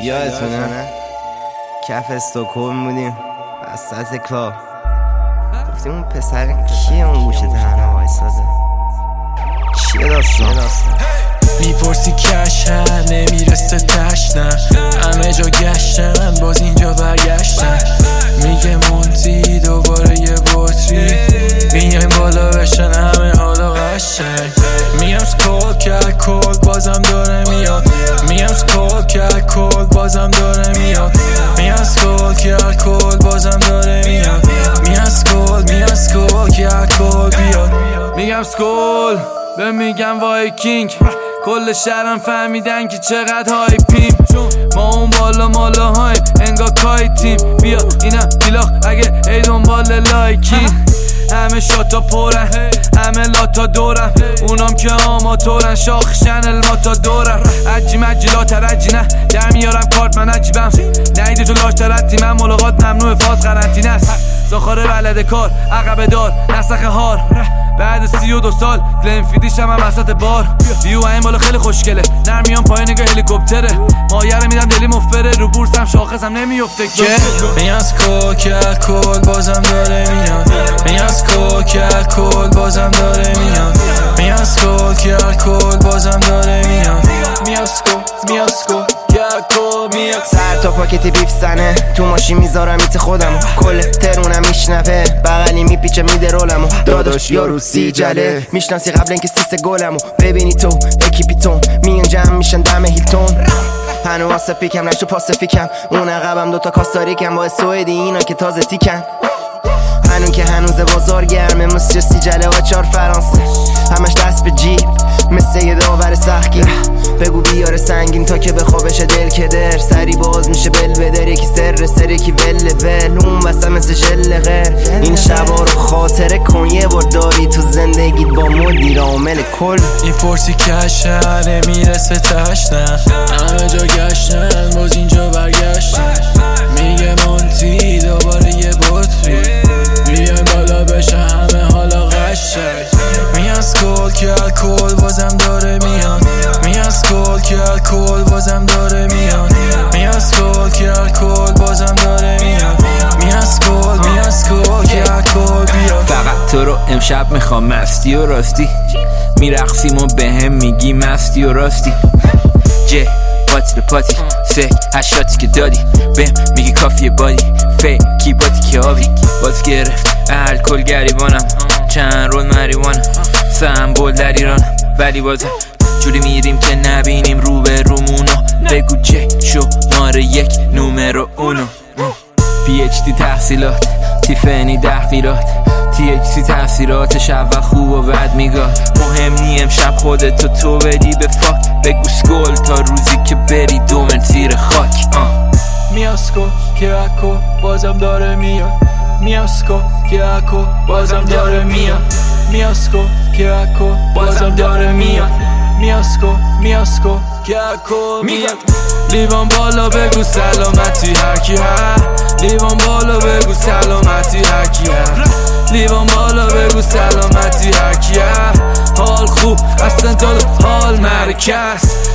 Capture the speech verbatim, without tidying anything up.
یادتونه کف استکهلم بودیم وسط کار، گفتیم اون پسر کیه اون گوشه تنها وایساده؟ چیه داستان؟ میپرسی کشن نمیرسه تشنم، همه جا گشتن باز اینجا برگشتن. میگه مونتی دوباره یه بطری، میگم بالا بشن همه حالا قشنگ. میگم سکول کرد کل بازم داره میاد، میگم سکول کرد کل بازم داره میاد، میگم سکول کرد کل بازم داره میاد، میگم سکول میگم سکول کرد کل بیاد. میگم سکول به میگم وایکینگ، کل شهرم فهمیدن که چقدر هایپیم. ما اون بالا مالا هایم انگا کایتیم، بیا اینم بیلاخ اگه ای دنبال لایکین. همه شاتا پرن همه لاتا دورم، اونام که آماتورن شاخشن الماتا دورم. عجی مجی لا ترجی نه در میارم کارت من عجیبم، نهیدی تو لاش تردی من ملاقات ممنوع فاز قرنطینه است. زاخاره بلد کار عقب دار نسخ هار، بعد سی و دو سال گلیم فیدیشم هم وسط بار. ویو این بالا خیلی خوشگله نرمیان پای نگاه هلیکوپتره، مایه میدم دلی مفبره رو بورسم شاخصم نمیفته که میگم سکول کرد کل بازم داره میاد، میگم سکول کرد کل بازم داره میاد، میگم سکول کرد کل بازم داره میاد، میگم سکول میگم سکول کرد کل میاد. سر تا پاکتی بیف زنه تو ماشین میذارم ایت خودمو، کل ترونم میشنوه بغلی میپیچه میده رولمو. داداش یارو سی جله میشناسی قبل اینکه سیس گلمو ببینی تو اکیپیتون میان جمع میشن دم هیلتون. هنو واسه پیکم نشتو پاسفیکم، اون عقبم دوتا کاستاریکم با سوئدی اینا که تازه تیکن. هنون که هنوز بازار گرمه مصر سی جله و چار فرانسه، همش دست به جیب مثل یه داور سخگیر. بگو بیاره سنگین تا که بخوابش دل کدر، سری باز میشه بل بدر یکی سر سر یکی ول ول اون واسه مثل ژل غیر. این شبا رو خاطره کن یه بار داری تو زندگیت با مدیر عامل کل. این پرسی کشن نمیرسه تشنم، همه جا گشتن باز اینجا برگشتن. میگه مونتی دوباره یه بطری، بیایم بالا بشه همه حالا قشنگ. میگم سکول کرد کل بازم داره میاد، میگم سکول کرد کل بازم داره میاد، میگم سکول کرد کل بازم داره میاد، میگم سکول میگم سکول کرد کل بیاد. فقط تو رو امشب میخوام مستی و راستی، میرقصیم و به هم میگی مستی و راستی. جه پاتی رو پاتی سه هشتاتی که دادی بهم میگی کافیه بادی فیکی باتی که آبی باز گرفت الکل گریبانم چند رول مریوانم سمبول در ایرانم ولی بازم جوری میریم که نبینیم رو به رومونو. بگو چه شماره یک نومرو اونو. پی اچ دی تحصیلات تیفنی دخیلات تی اچ سی تاثیرات شب و خوب و بد میگاد. مهم نی امشب خودتو تو بدی به فاک، بگو سکول تا روزی که بری دومن زیر خاک. میام سکول که اکو بازم داره میاد، میام سکول که اکو بازم داره میاد، میام سکول که اکو بازم داره میاد، میام سکول میام سکول که اکو میاد. لیوان بالا بگو سلامتی هرکی هر، لیوان بالا بگو سلامتی هرکی هر، لیوان بالا بگو سلامتی هرکی هر. حال خوب اصلا داد حال مرکز،